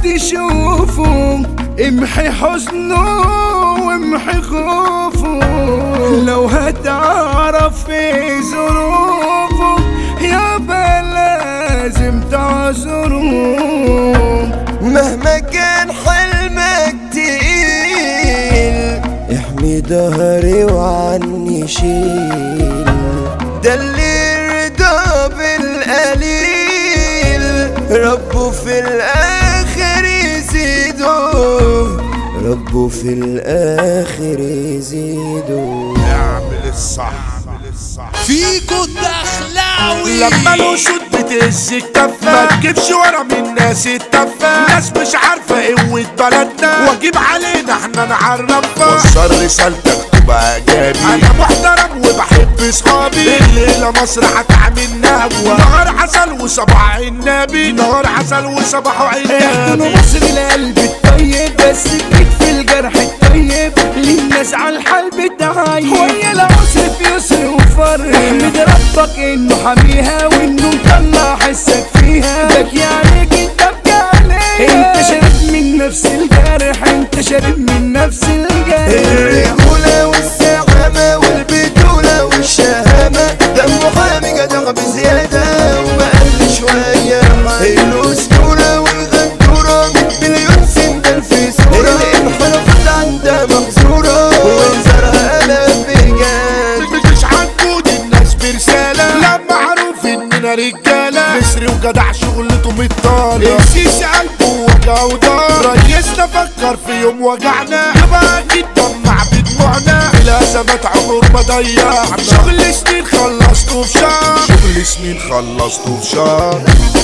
تشوفه امحي حزنه وامحي خوفه، لو هتعرف في ظروفه يابا لازم تعذره. مهما كان حلمك تقيل احمي ظهري وعني شيل، ده اللي رضا بالقليل ربه في الاخر يزيده، ربه في الاخر يزيده. اعمل الصح فيكو الدخلاوي لما الوشوط بتهز الكفة ما تجيبش ورا من الناس التفة، ناس مش عارفة قوة بلدنا واجيب علينا احنا نعرفها. وصل رسالتك تبقى ايجابي، انا محترم وبحب صحابي، الليلة مصر هتعمل نهوة، نهار عسل وصباح النبي، نهار عسل وصباح احنا النبي. مصر القلب الطيب بس ايد في الجرح الطيب، للناس على الحال بتعايب، ويا العسر في يسر وفرح، احمد ربك انه حاميها وانه مطلع حسك فيها، بكي عليك انت بكي عليك، انت شارب من نفس الجرح، انت شارب من نفس الجرح. الرجولة والسعامة والبطولة والشهامة، دمه حامي جدع بزيادة ومقل شوية، الأسطورة والغدورة 100 مليون سندل في صورة، الانحرافات عندها محظورة وانذارها قلم بجد. مش هنقود الناس برسالة لما معروف اننا رجالة، مصري وجدع شغلته مطالة، السيسي قلبه وجع ودار، ريسنا فكر في يوم وجعنا يبقى اكيد دمع بدموعنا، الازمات عمر ما ضيعنا، شغل سنين خلصته في شهر، شغل سنين خلصته في شهر.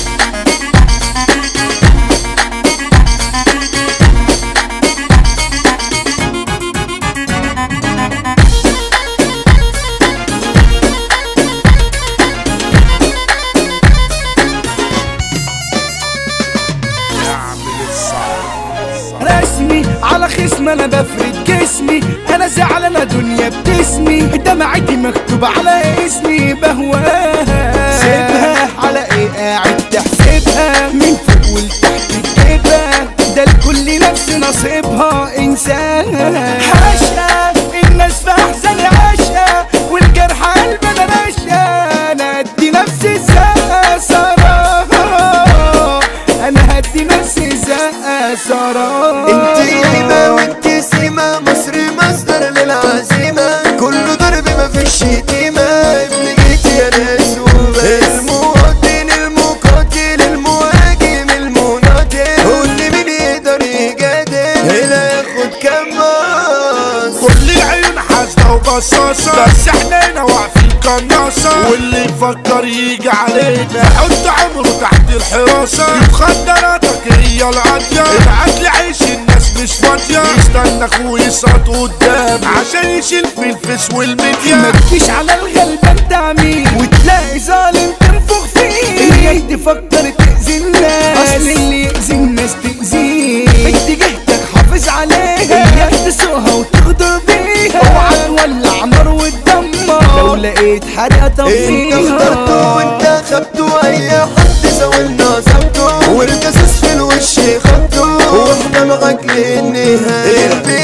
رسمي على خصم انا بفرد جسمي، انا زعلانه دنيا بتسمي، دمعتي مكتوب على اسمي بهواها، سيبها على ايه قاعد تحسبها، من فوق ولتحت تجيبها، ده لكل نفس نصيبها انساها، حاشا الناس في احزان عاشا والجرح قلب انا ماشيه، انا ادي نفسي زقه صراحه، انا هدي نفسي زقه صراحه. انت هيبة وانت سيمة، مصر مصدر للعزيمة، كله ضرب مفيش شتيمة، ابن جيت يا ناس وبس، المواطن المقاتل المهاجم المناضل، واللي مين يقدر يجادل هنا ياخد كام ماس. كل العيون حاسدة وبصاصة بس احنا هنا واقفين قناصة، واللي يفكر يجي علينا يحط عمره تحت الحراسة، مخدراتك هي القاضية، العدل عيش الناس مش فاضية، يستنى اخوه يسقط قدام عشان يشيل في الفيس والميديا، ما تجيش على الغلبان تعميل وتلاقي ظالم تنفخ فيه، هي تفكر تأذي الناس، اصل اللي يأذي الناس تأذيه، اتجاهتك حافظ عليها، هي تسوقها وتغدر بيها، اوعى تولع نار وتدمر، لو لقيت حرقة انت طفيها، اخترته وانت خدته، اي حد زاولنا سبته، والجاسوس في الوش خدته، واحنا معاك للنهاية.